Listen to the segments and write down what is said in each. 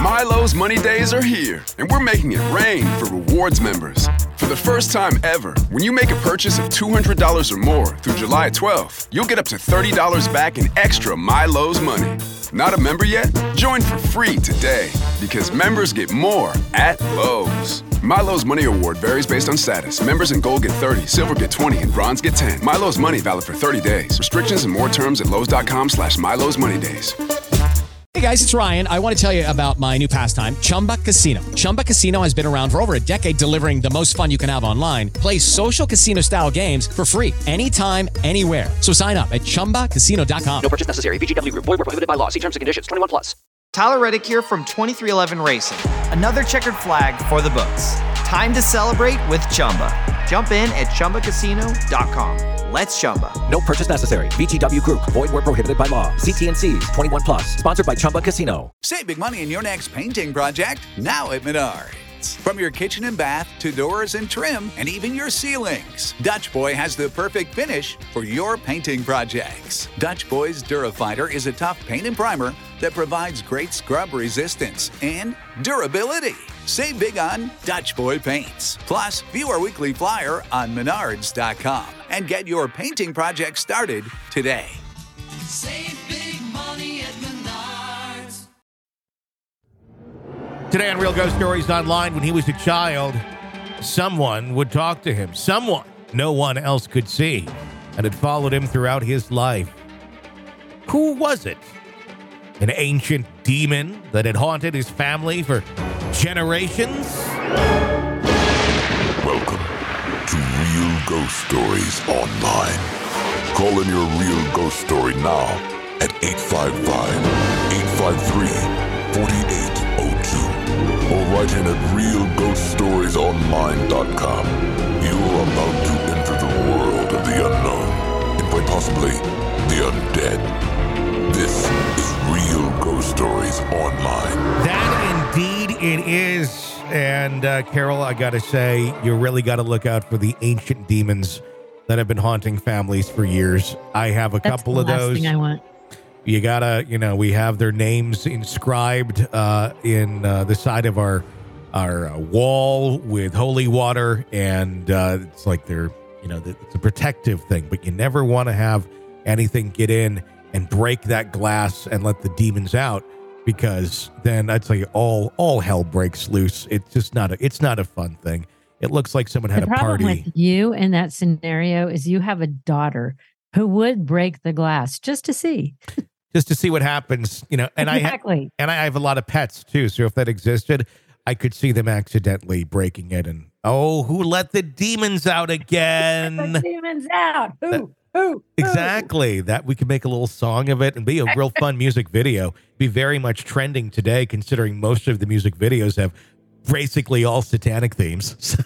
Milo's Money Days are here, and we're making it rain for rewards members. For the first time ever, when you make a purchase of $200 or more through July 12th, you'll get up to $30 back in extra Milo's money. Not a member yet? Join for free today, because members get more at Lowe's. Milo's Money Award varies based on status. Members in Gold get 30, Silver get 20, and Bronze get 10. Milo's Money valid for 30 days. Restrictions and more terms at Lowe's.com/Milo's Money Days. Hey guys, it's Ryan. I want to tell you about my new pastime, Chumba Casino. Chumba Casino has been around for over a decade, delivering the most fun you can have online. Play social casino-style games for free anytime, anywhere. So sign up at ChumbaCasino.com. No purchase necessary. VGW Group. Void where prohibited by law. See terms and conditions. 21 plus. Tyler Reddick here from 23XI Racing. Another checkered flag for the books. Time to celebrate with Chumba. Jump in at ChumbaCasino.com. Let's Chumba. No purchase necessary. VGW Group. Void where prohibited by law. See T&Cs. 21 plus. Sponsored by Chumba Casino. Save big money in your next painting project now at Menards. From your kitchen and bath to doors and trim and even your ceilings, Dutch Boy has the perfect finish for your painting projects. Dutch Boy's Durafighter is a tough paint and primer that provides great scrub resistance and durability. Save big on Dutch Boy paints. Plus, view our weekly flyer on Menards.com and get your painting project started today. Save big money at Menards. Today on Real Ghost Stories Online, when he was a child, someone would talk to him. Someone no one else could see, and it followed him throughout his life. Who was it? An ancient demon that had haunted his family for generations? Welcome to Real Ghost Stories Online. Call in your real ghost story now at 855-853-4802 or write in at realghoststoriesonline.com. You're about to enter the world of the unknown and quite possibly the undead. This is Real Ghost Stories Online. That indeed it is. And Carol, I gotta say, you really gotta look out for the ancient demons that have been haunting families for years. I have a couple of those. That's the last thing I want. You gotta, we have their names inscribed in the side of our wall with holy water, and it's like they're, it's a protective thing. But you never want to have anything get in and break that glass and let the demons out, because then I'd say all hell breaks loose. It's just not a fun thing. It looks like someone had a party. The problem with you in that scenario is you have a daughter who would break the glass just to see. Just to see what happens, and exactly. I have a lot of pets too. So if that existed, I could see them accidentally breaking it. And who let the demons out again? The demons out. Who? Exactly. That we could make a little song of it and be a real fun music video. Be very much trending today, considering most of the music videos have basically all satanic themes. So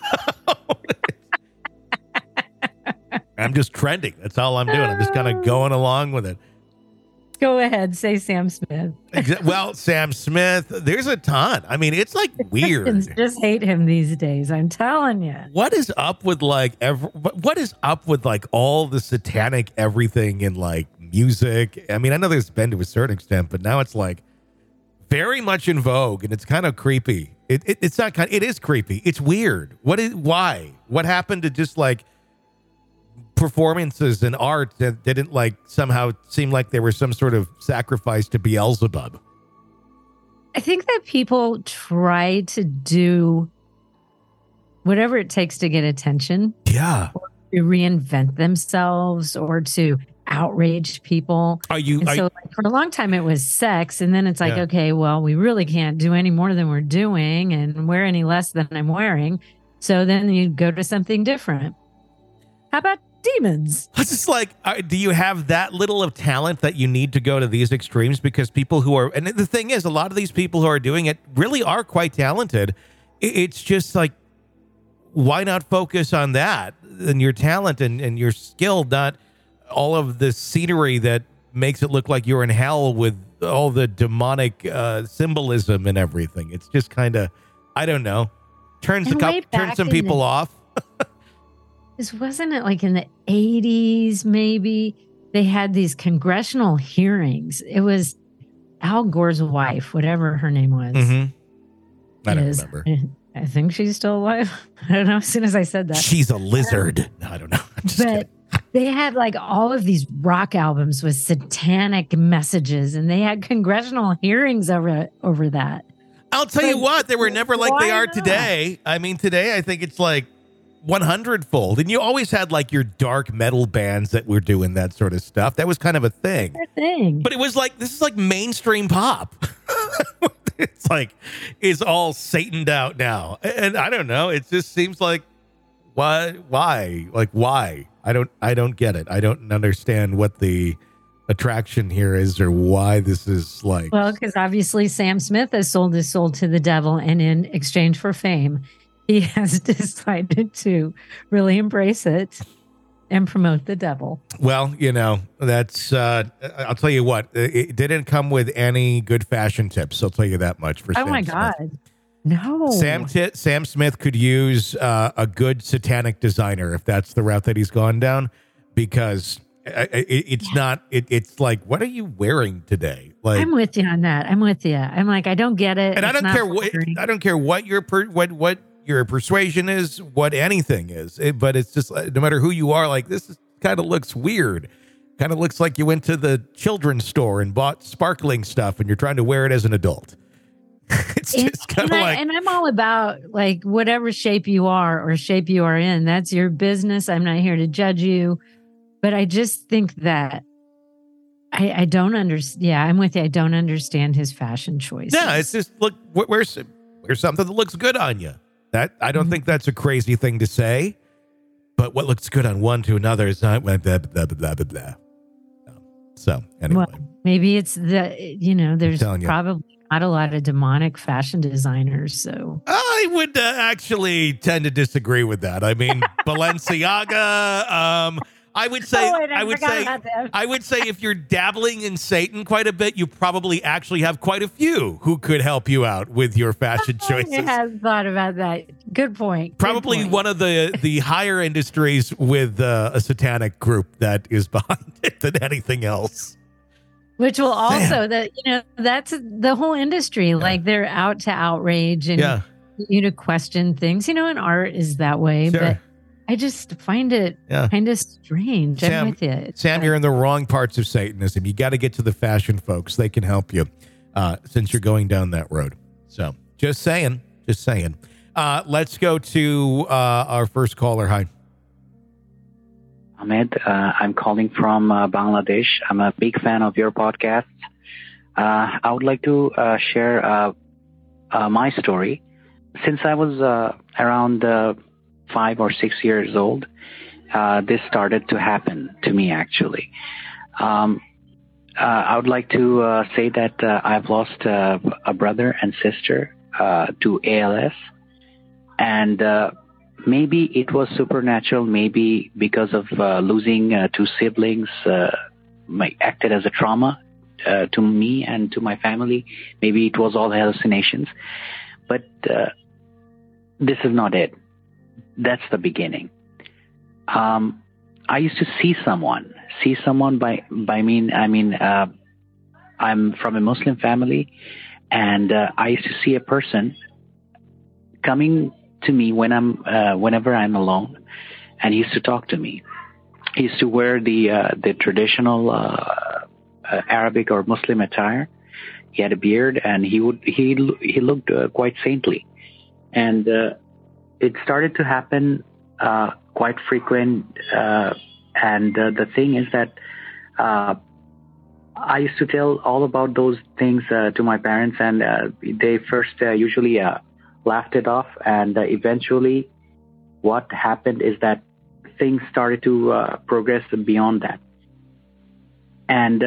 I'm just trending. That's all I'm doing. I'm just kind of going along with it. Go ahead, say Sam Smith. Well, Sam Smith, there's a ton. I mean, it's like weird. Christians just hate him these days. I'm telling you. What is up with what is up with all the satanic everything in music? I mean, I know there's been to a certain extent, but now it's very much in vogue, and it's kind of creepy. It's not it is creepy. It's weird. Why? What happened to just performances and art that didn't somehow seem like they were some sort of sacrifice to Beelzebub? I think that people try to do whatever it takes to get attention. Yeah. Or to reinvent themselves or to outrage people. For a long time it was sex, and then it's okay, well, we really can't do any more than we're doing and wear any less than I'm wearing. So then you go to something different. How about demons? It's just do you have that little of talent that you need to go to these extremes? Because people who are, and the thing is, a lot of these people who are doing it really are quite talented. It's just why not focus on that and your talent and your skill, not all of the scenery that makes it look like you're in hell with all the demonic symbolism and everything. It's just kind of, I don't know, turns some people off. Wasn't it in the 80s, maybe? They had these congressional hearings. It was Al Gore's wife, whatever her name was. I don't remember. I think she's still alive. I don't know. As soon as I said that, she's a lizard. No, I don't know. I'm just kidding. They had like all of these rock albums with satanic messages, and they had congressional hearings over that. I'll tell you what, they were never like they are today. I mean, today I think it's like 100-fold. And you always had like your dark metal bands that were doing that sort of stuff. That was kind of a thing. But it was like, this is like mainstream pop. It's like, it's all Sataned out now. And I don't know. It just seems like, why? Like, why? I don't get it. I don't understand what the attraction here is or why this is like. Well, because obviously Sam Smith has sold his soul to the devil, and in exchange for fame, he has decided to really embrace it and promote the devil. Well, that's I'll tell you what, it didn't come with any good fashion tips. I'll tell you that much for Sam Smith. God. No. Sam Smith could use a good satanic designer if that's the route that he's gone down, because it's not. It's like, what are you wearing today? Like, I'm with you on that. I'm with you. I'm like, I don't get it. And I don't care what your persuasion is, what anything is. But it's just, no matter who you are, like, this kind of looks weird. Kind of looks like you went to the children's store and bought sparkling stuff, and you're trying to wear it as an adult. It's just kind of like, and I'm all about like whatever shape you are or shape you are in. That's your business. I'm not here to judge you. But I just think that I don't understand. Yeah, I'm with you. I don't understand his fashion choices. Yeah, it's just, look, wear something that looks good on you. That I don't think that's a crazy thing to say. But what looks good on one to another is not blah, blah, blah, blah, blah, blah. So anyway, well, maybe it's there's probably not a lot of demonic fashion designers. So I would actually tend to disagree with that. I mean, Balenciaga. I would say if you're dabbling in Satan quite a bit, you probably actually have quite a few who could help you out with your fashion choices. I have thought about that. Good point. Probably one of the higher industries with a satanic group that is behind it than anything else. Which will also that's the whole industry. Yeah. Like they're out to outrage and to question things. And art is that way, but I just find it kind of strange. Sam, I'm with you. Sam, you're in the wrong parts of Satanism. You got to get to the fashion folks. They can help you since you're going down that road. So just saying. Let's go to our first caller. Hi. Ahmed, I'm calling from Bangladesh. I'm a big fan of your podcast. I would like to share my story. Since I was around 5 or 6 years old, this started to happen to me, actually. I would like to say that I've lost a brother and sister to ALS. And maybe it was supernatural, maybe because of losing 2 siblings, acted as a trauma to me and to my family. Maybe it was all hallucinations. But this is not it. That's the beginning. I used to see someone by mean, I mean, I'm from a Muslim family, and I used to see a person coming to me whenever I'm alone, and he used to talk to me. He used to wear the traditional Arabic or Muslim attire. He had a beard, and he looked quite saintly, and it started to happen quite frequent. And the thing is that I used to tell all about those things to my parents, and they first usually laughed it off. And eventually what happened is that things started to progress beyond that. And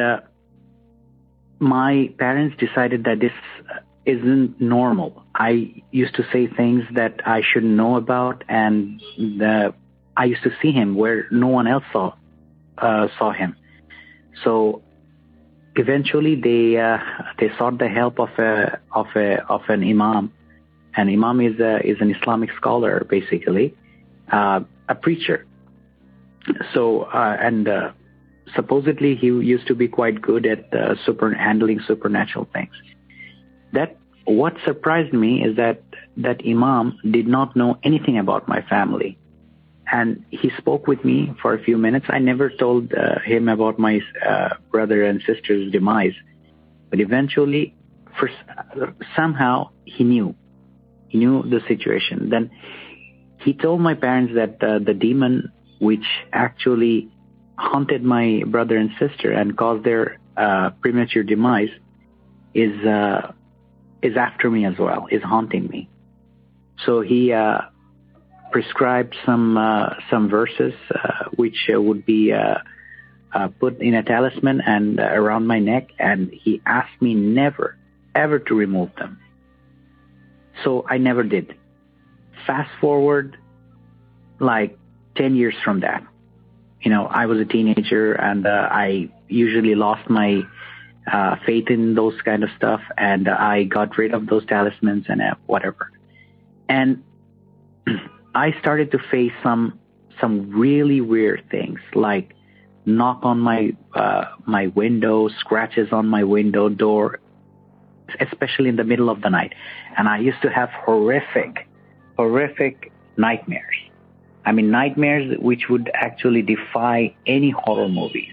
my parents decided that this isn't normal. I used to say things that I shouldn't know about, and I used to see him where no one else saw him. So eventually they sought the help of an imam. An imam is an Islamic scholar, basically, a preacher. So supposedly he used to be quite good at handling supernatural things. What surprised me is that Imam did not know anything about my family. And he spoke with me for a few minutes. I never told him about my brother and sister's demise. But eventually, somehow, he knew. He knew the situation. Then he told my parents that the demon which actually haunted my brother and sister and caused their premature demise is after me as well, is haunting me. So he prescribed some verses which would be put in a talisman and around my neck, and he asked me never, ever to remove them. So I never did. Fast forward like 10 years from that. I was a teenager, and I usually lost my faith in those kind of stuff, and I got rid of those talismans and whatever. And I started to face some really weird things, like knock on my window, scratches on my window door, especially in the middle of the night. And I used to have horrific nightmares. I mean, nightmares which would actually defy any horror movies.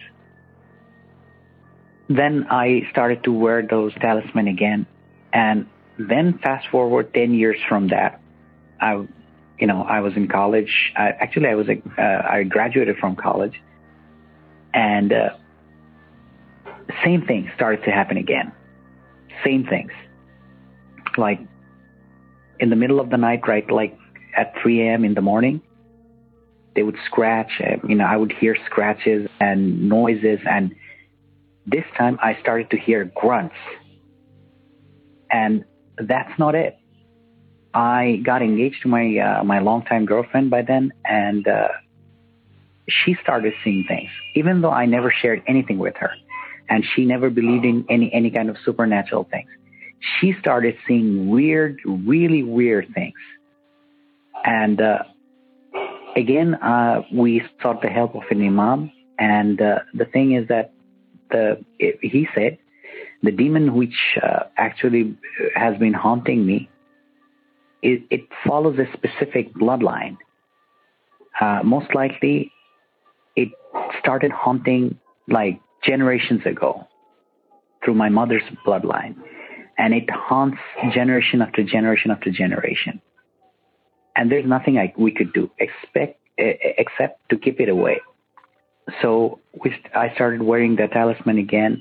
Then I started to wear those talisman again. And then fast forward 10 years from that, I was in college. I graduated from college. And same thing started to happen again. Same things. Like in the middle of the night, right? Like at 3 a.m. in the morning, they would scratch. I would hear scratches and noises. And this time I started to hear grunts. And that's not it. I got engaged to my longtime girlfriend by then, and she started seeing things, even though I never shared anything with her, and she never believed in any kind of supernatural things. She started seeing weird, really weird things. And again, we sought the help of an imam, and the thing is that he said the demon which actually has been haunting me, it follows a specific bloodline. Most likely, it started haunting like generations ago through my mother's bloodline. And it haunts generation after generation after generation. And there's nothing we could do except to keep it away. So I started wearing the talisman again.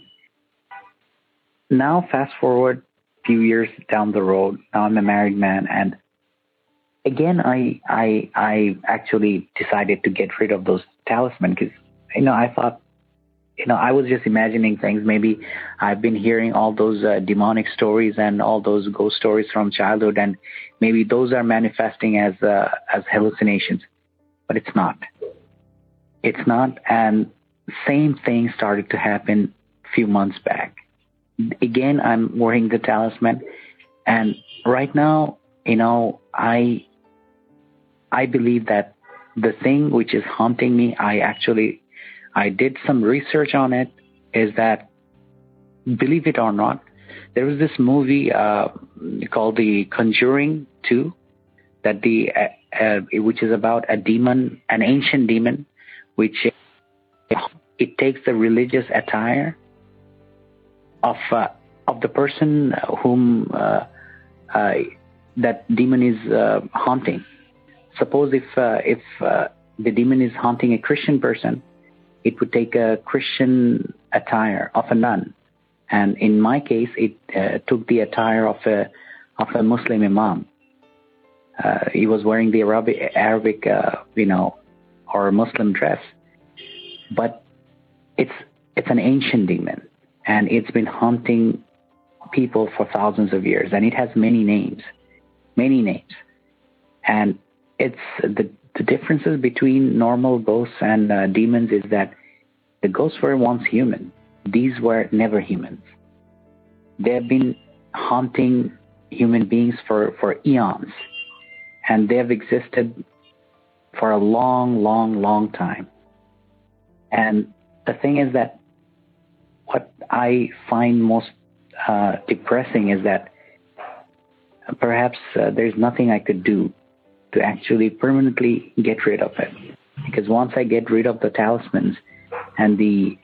Now, fast forward a few years down the road. Now I'm a married man, and again, I actually decided to get rid of those talismans because, I thought, I was just imagining things. Maybe I've been hearing all those demonic stories and all those ghost stories from childhood, and maybe those are manifesting as hallucinations. But it's not. It's not. And same thing started to happen a few months back. Again, I'm wearing the talisman, and right now, I believe that the thing which is haunting me, I did some research on it, is that, believe it or not, there was this movie called The Conjuring 2, which is about a demon, an ancient demon, which it takes the religious attire of the person whom that demon is haunting. Suppose if the demon is haunting a Christian person, it would take a Christian attire of a nun, and in my case, it took the attire of a Muslim imam. He was wearing the Arabic, or Muslim dress, but it's an ancient demon, and it's been haunting people for thousands of years, and it has many names, and it's the differences between normal ghosts and demons is that the ghosts were once human. These were never humans. They have been haunting human beings for eons, and they have existed for a long, long, long time. And the thing is that what I find most depressing is that perhaps there's nothing I could do to actually permanently get rid of it. Because once I get rid of the talismans and the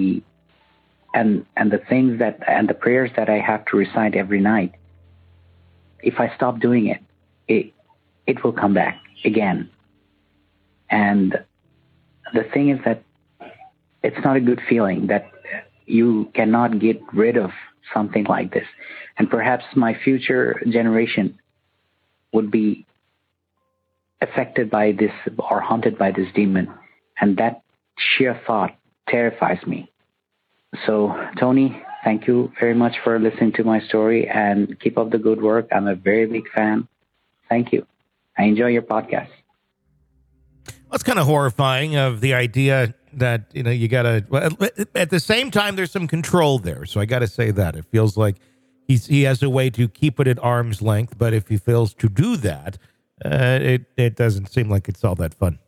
things that and the prayers that I have to recite every night, if I stop doing it, it will come back again. And the thing is that it's not a good feeling that you cannot get rid of something like this. And perhaps my future generation would be affected by this or haunted by this demon. And that sheer thought terrifies me. So, Tony, thank you very much for listening to my story and keep up the good work. I'm a very big fan. Thank you. I enjoy your podcast. Well, it's kind of horrifying of the idea that, you got to, well, at the same time, there's some control there. So I got to say that it feels like he has a way to keep it at arm's length. But if he fails to do that, it doesn't seem like it's all that fun.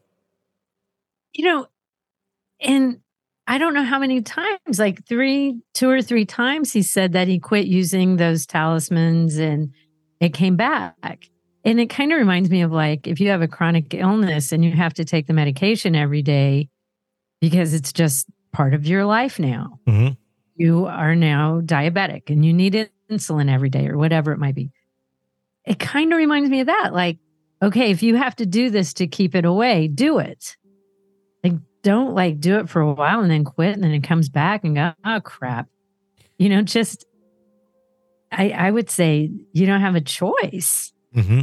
And I don't know how many times, like 2 or 3 times he said that he quit using those talismans and it came back. And it kind of reminds me of like, if you have a chronic illness and you have to take the medication every day because it's just part of your life now. Mm-hmm. You are now diabetic and you need insulin every day or whatever it might be. It kind of reminds me of that. Like, okay, if you have to do this to keep it away, do it. Like, don't like do it for a while and then quit and then it comes back and go, oh crap. Just, I would say you don't have a choice. Mm-hmm.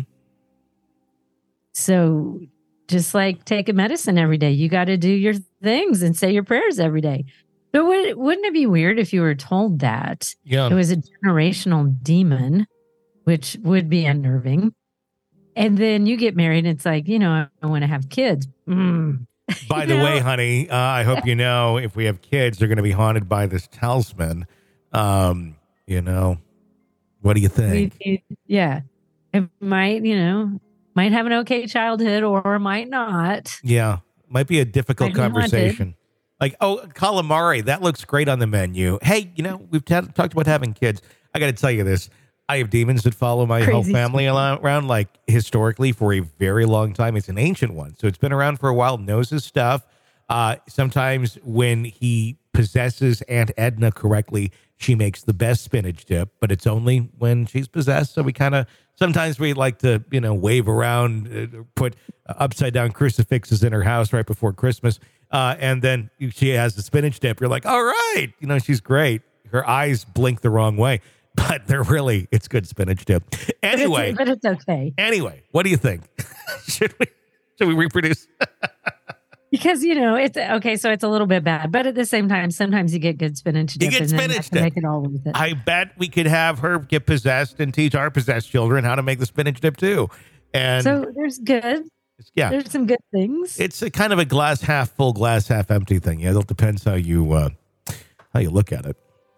So just like take a medicine every day, you got to do your things and say your prayers every day. But wouldn't it be weird if you were told that it was a generational demon, which would be unnerving. And then you get married and it's like, I want to have kids. By the way, honey, I hope you know if we have kids, they're going to be haunted by this talisman. What do you think? Yeah. It might have an okay childhood or might not. Yeah. Might be a difficult conversation. Like, oh, calamari, that looks great on the menu. Hey, we've talked about having kids. I got to tell you this. I have demons that follow my whole family around, like historically for a very long time. It's an ancient one. So it's been around for a while, knows his stuff. Sometimes when he possesses Aunt Edna correctly, she makes the best spinach dip, but it's only when she's possessed. So sometimes we like to, wave around, put upside down crucifixes in her house right before Christmas. And then she has the spinach dip. You're like, all right, she's great. Her eyes blink the wrong way. But it's good spinach dip. Anyway. But it's okay. Anyway, what do you think? Should we reproduce? Because, it's okay. So it's a little bit bad. But at the same time, sometimes you get good spinach dip. You get spinach dip. Make it all worth it. I bet we could have her get possessed and teach our possessed children how to make the spinach dip too. And so there's good. Yeah. There's some good things. It's a kind of a glass half full, glass half empty thing. Yeah. It depends how you look at it.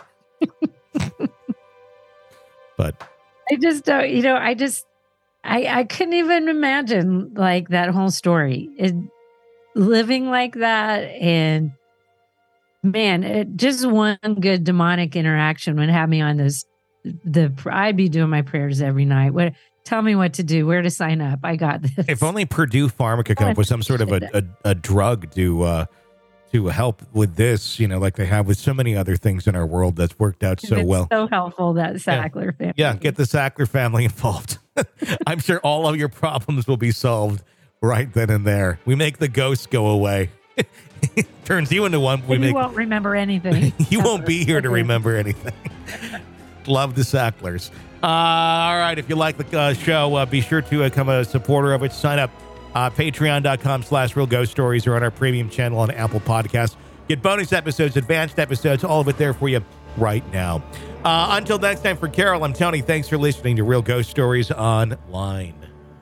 But I just don't, I couldn't even imagine like that whole story. Living like that, and man, just one good demonic interaction would have me on this. I'd be doing my prayers every night. Tell me what to do, where to sign up. I got this. If only Purdue Pharma could come up with some sort of a drug to help with this, like they have with so many other things in our world that's worked out so well. So helpful, that Sackler family. Yeah, get the Sackler family involved. I'm sure all of your problems will be solved right then and there. We make the ghosts go away. Turns you into one. You won't remember anything. You won't be here to remember anything. Love the Sacklers. All right, if you like the show, be sure to become a supporter of it. Sign up. Patreon.com/Real Ghost Stories or on our premium channel on Apple Podcasts. Get bonus episodes, advanced episodes, all of it there for you right now. Until next time, for Carol, I'm Tony. Thanks for listening to Real Ghost Stories Online.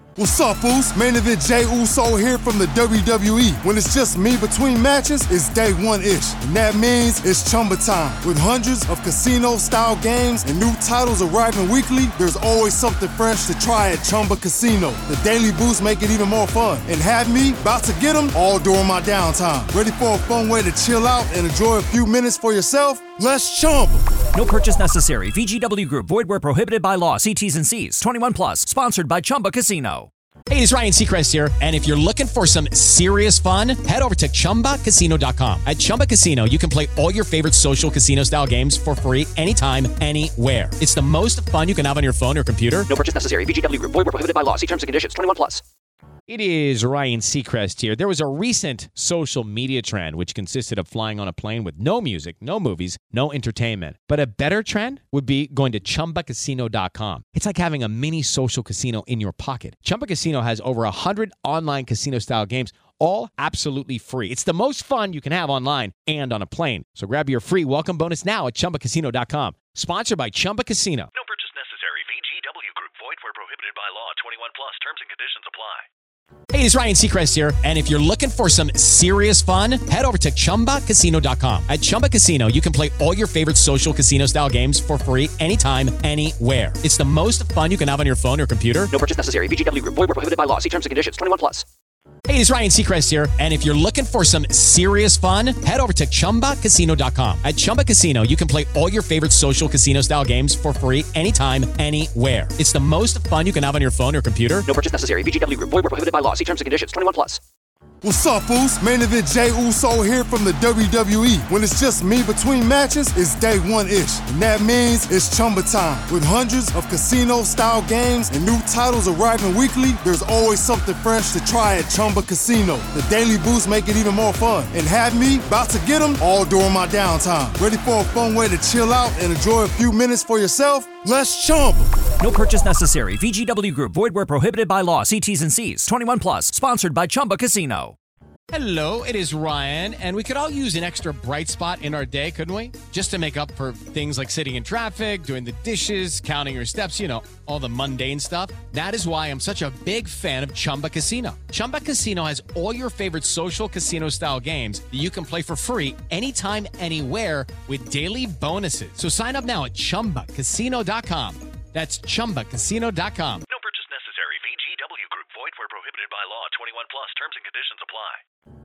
What's up, Foos? Main event Jey Uso here from the WWE. When it's just me between matches, it's day one-ish. And that means it's Chumba time. With hundreds of casino-style games and new titles arriving weekly, there's always something fresh to try at Chumba Casino. The daily boosts make it even more fun. And have me about to get them all during my downtime. Ready for a fun way to chill out and enjoy a few minutes for yourself? Let's Chumba. No purchase necessary. VGW Group. Void where prohibited by law. See T's and C's. 21 plus. Sponsored by Chumba Casino. Hey, it's Ryan Seacrest here, and if you're looking for some serious fun, head over to ChumbaCasino.com. At Chumba Casino, you can play all your favorite social casino-style games for free anytime, anywhere. It's the most fun you can have on your phone or computer. No purchase necessary. VGW Group. Void where prohibited by law. See terms and conditions. 21 plus. It is Ryan Seacrest here. There was a recent social media trend which consisted of flying on a plane with no music, no movies, no entertainment. But a better trend would be going to ChumbaCasino.com. It's like having a mini social casino in your pocket. Chumba Casino has over 100 online casino-style games, all absolutely free. It's the most fun you can have online and on a plane. So grab your free welcome bonus now at ChumbaCasino.com. Sponsored by Chumba Casino. No purchase necessary. VGW Group. Void where prohibited by law. 21 plus. Terms and conditions apply. Hey, it's Ryan Seacrest here, and if you're looking for some serious fun, head over to ChumbaCasino.com. At Chumba Casino, you can play all your favorite social casino-style games for free anytime, anywhere. It's the most fun you can have on your phone or computer. No purchase necessary. VGW Group. Void where prohibited by law. See terms and conditions. 21 plus. Hey, it's Ryan Seacrest here, and if you're looking for some serious fun, head over to ChumbaCasino.com. At Chumba Casino, you can play all your favorite social casino-style games for free anytime, anywhere. It's the most fun you can have on your phone or computer. No purchase necessary. VGW Group. Void where prohibited by law. See terms and conditions. 21 plus. What's up, Foos? Main event Jey Uso here from the WWE. When it's just me between matches, it's day one-ish. And that means it's Chumba time. With hundreds of casino-style games and new titles arriving weekly, there's always something fresh to try at Chumba Casino. The daily boosts make it even more fun. And have me about to get them all during my downtime. Ready for a fun way to chill out and enjoy a few minutes for yourself? Let's Chumba. No purchase necessary. VGW Group. Void where prohibited by law. See T's and C's. 21 plus. Sponsored by Chumba Casino. Hello, it is Ryan, and we could all use an extra bright spot in our day, couldn't we? Just to make up for things like sitting in traffic, doing the dishes, counting your steps, you know, all the mundane stuff. That is why I'm such a big fan of Chumba Casino. Chumba Casino has all your favorite social casino-style games that you can play for free anytime, anywhere with daily bonuses. So sign up now at ChumbaCasino.com. That's ChumbaCasino.com. No purchase necessary. VGW Group. Void where prohibited by law. 21 plus. Terms and conditions apply.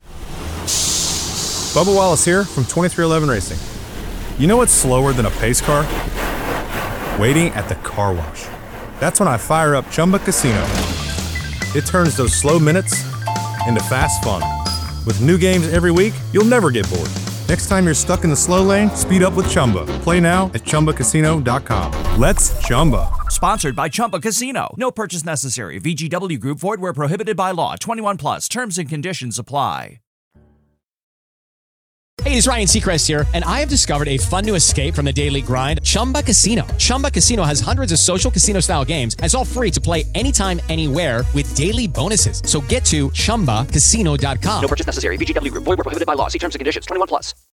Bubba Wallace here from 2311 Racing. You know what's slower than a pace car? Waiting at the car wash. That's when I fire up Chumba Casino. It turns those slow minutes into fast fun. With new games every week, you'll never get bored. Next time you're stuck in the slow lane, speed up with Chumba. Play now at ChumbaCasino.com. Let's Chumba. Sponsored by Chumba Casino. No purchase necessary. VGW Group. Void where prohibited by law. 21 plus. Terms and conditions apply. Hey, it's Ryan Seacrest here, and I have discovered a fun new escape from the daily grind, Chumba Casino. Chumba Casino has hundreds of social casino-style games, and it's all free to play anytime, anywhere with daily bonuses. So get to ChumbaCasino.com. No purchase necessary. VGW Group. Void where prohibited by law. See terms and conditions. 21 plus.